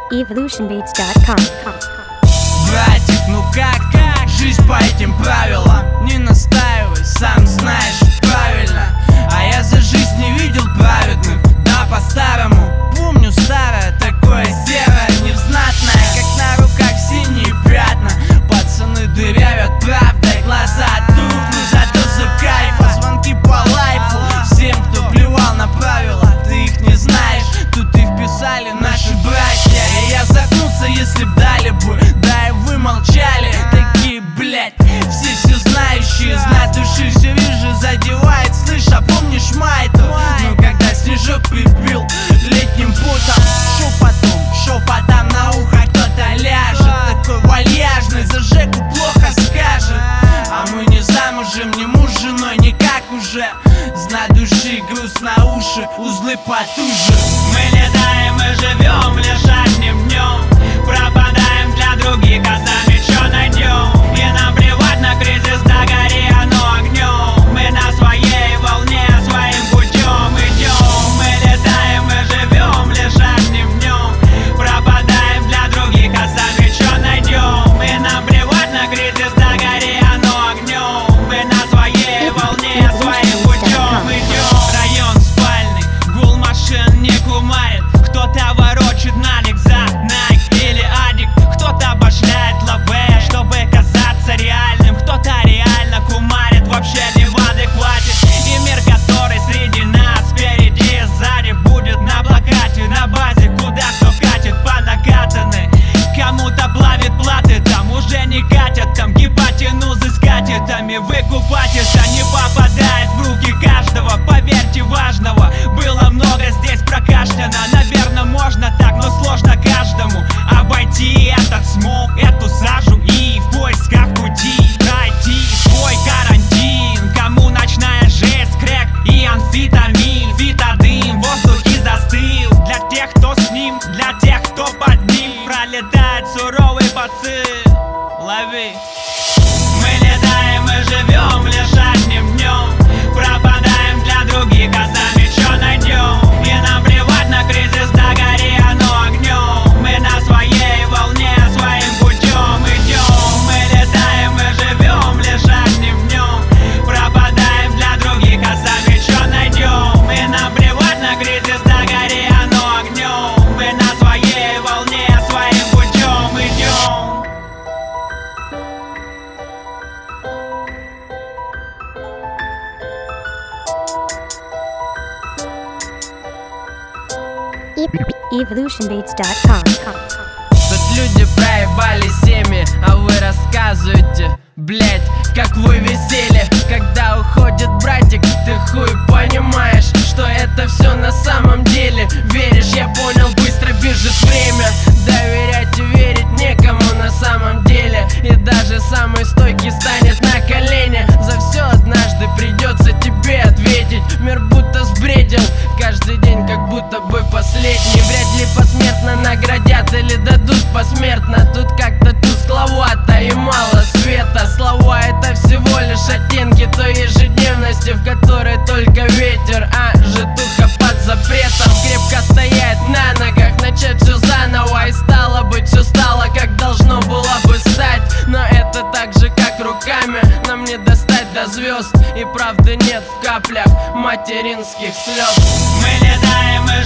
evolutionbeats.com. Братик, ну как? Жизнь по этим правилам. Не настаивай, сам знаешь, правильно. А я за жизнь не видел праведных. Да, по-старому. Помню старое, такое серое, невзнатное, как на руках синие пятна. Пацаны дырявят правдой, глаза тухнут, зато за кайфа. Звонки по лайфу всем, кто плевал на правила. Ты их не знаешь, тут их писали наши братья. И я загнулся, если б дали бы, да и вы молчали. Такие, блять, все знающие, знать души все вижу, задевает. Слышь, а помнишь май-то? Ну когда снежок прибил летним путом. Шепотом на ухо кто-то ляжет. Такой вальяжный, за Жеку плохо скажет. А мы не замужем, не муж с женой, никак уже. Знать души, груз на уши, узлы потуже. Мы летаем и живем лишь одним днем. Пропадаем для других, а сами чё найдем? И нам плевать на кризис, да гори оно огнем. Мы на своей волне, своим путем идем. Мы летаем и живем лишь одним днем. Пропадаем для других, а сами чё найдем? И нам плевать на кризис, да гори оно огнем. Мы на своей волне, своим путем идем. Район спальный, гул машин не кумарит. Кто-то ворочит налик за Nike или Адик. Кто-то обошляет лаве, чтобы казаться реальным. Кто-то реально кумарит, вообще не в адеквате. И мир, который среди нас, спереди и сзади, будет на плакате, на базе, куда кто катит по накатанной. Кому-то плавит платы, там уже не катят. Там гипотенузы с катетами выкупательство не попадает в руки каждого. Поверьте, важного было много здесь прокашляно. Наверное, можно так, но сложно каждому обойти этот смог, эту сажу и в поисках пути пройти свой карантин. Кому ночная жесть, крэк и амфетамин, фитодым в воздухе застыл. Для тех, кто с ним, для тех, кто под ним, пролетает суровый посыл. Лови. Мы летаем и живем лишь одним днем. Пропадаем для других, а сами чё найдем? И нам плевать на кризис, да гори оно огнем. Мы на своей волне, своим путем идем. Мы летаем и живем лишь одним днем. Пропадаем для других, а сами чё найдем? И нам плевать на кризис, да гори оно огнем. Мы на своей волне, своим путем идем. evolutionbeats.com. Тут люди проебали семьи, а вы рассказываете, блять, как вы весели. Когда уходит братик, ты хуй понимаешь, что это все на самом деле. Веришь, я понял, быстро бежит время. Доверять и верить некому на самом деле. И даже самый стойкий станет на колени. За все однажды придется тебе ответить. Мир будто сбредил, каждый день как будто бы последний. Вряд ли посмертно наградят или дадут посмертно. Тут как-то тускловато и мало света. Слова это всего лишь оттенки той ежедневности, в которой только ветер, а житуха под запретом. Крепко стоять на ногах, начать все заново. И стало быть, все стало как должно было бы стать. Но это так же, как руками нам не достать до звезд. И правды нет в каплях материнских слез. Мы летаем и